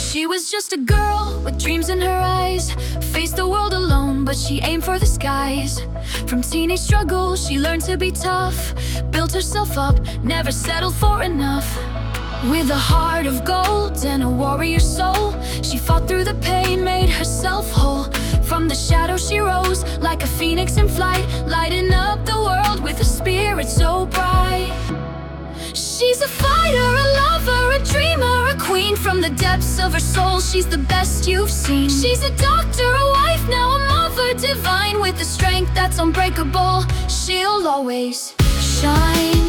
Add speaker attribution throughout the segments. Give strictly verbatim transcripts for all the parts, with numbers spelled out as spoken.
Speaker 1: She was just a girl with dreams in her eyes, faced the world alone, but she aimed for the skies. From teenage struggles, she learned to be tough, built herself up, never settled for enough. With a heart of gold and a warrior soul, she fought through the pain, made herself whole. From the shadows she rose, like a phoenix in flight, lighting up the world with a spirit so bright. She's a fighter, a lover, a dreamer, a queen. From the depths of her soul, she's the best you've seen. She's a doctor, a wife, now a mother divine. With a strength that's unbreakable, she'll always shine.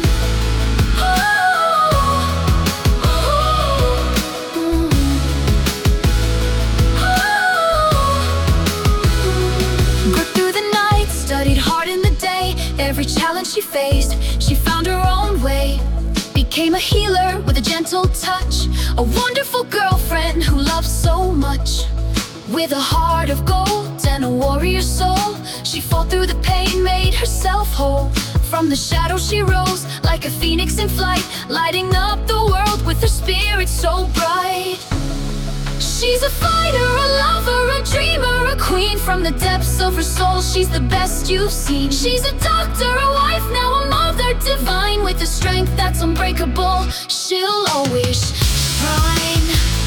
Speaker 1: Studied hard in the day, every challenge she faced, she found her own way. Became a healer with a gentle touch, a wonderful girlfriend who loved so much. With a heart of gold and a warrior soul, she fought through the pain, made herself whole. From the shadows she rose, like a phoenix in flight, lighting up the world with her spirit so bright. She's a fighter, a lover, a dreamer, a queen. From the depths of her soul, she's the best you've seen. She's a doctor, a wife, now a mother divine. With a strength that's unbreakable, she'll always shine.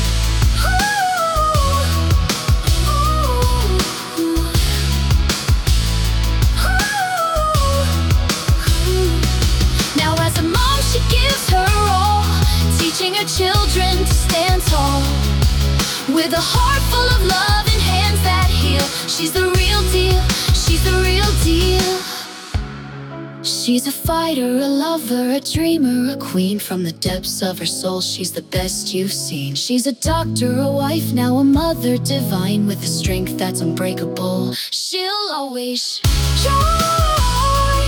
Speaker 1: Now as a mom, she gives her all, teaching her children to stand tall. With a heart full of love and hands that heal, she's the real deal, she's the real deal. She's a fighter, a lover, a dreamer, a queen. From the depths of her soul, she's the best you've seen. She's a doctor, a wife, now a mother divine. With a strength that's unbreakable, she'll always shine.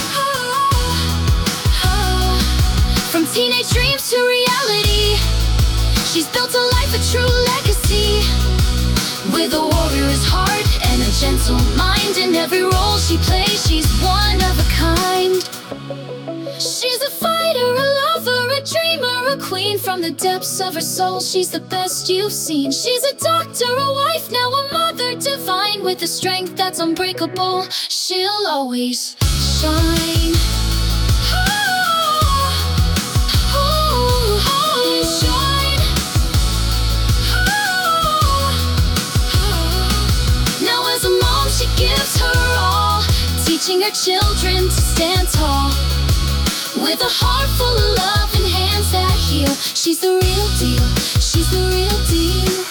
Speaker 1: From teenage dreams to reality, she's built a life, a true legacy. With a warrior's heart and a gentle mind, in every role she plays, she's one of a kind. She's a fighter, a lover, a dreamer, a queen. From the depths of her soul, she's the best you've seen. She's a doctor, a wife, now a mother divine. With a strength that's unbreakable, she'll always shine. She gives her all, teaching her children to stand tall. With a heart full of love and hands that heal, she's the real deal, she's the real deal.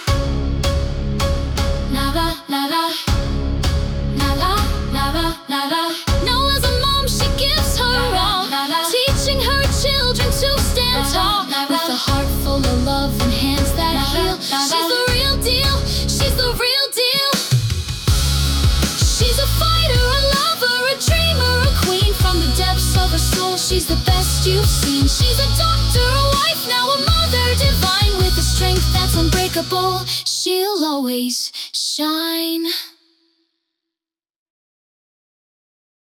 Speaker 1: Nada, nada, nada, nada, nada. Now as a mom, she gives her all, teaching her children to stand tall. With a heart full of love and hands that heal, she's the real deal, she's the real deal. She's a fighter, a lover, a dreamer, a queen. From the depths of her soul, she's the best you've seen. She's a doctor, a wife, now a mother divine. With a strength that's unbreakable, she'll always shine.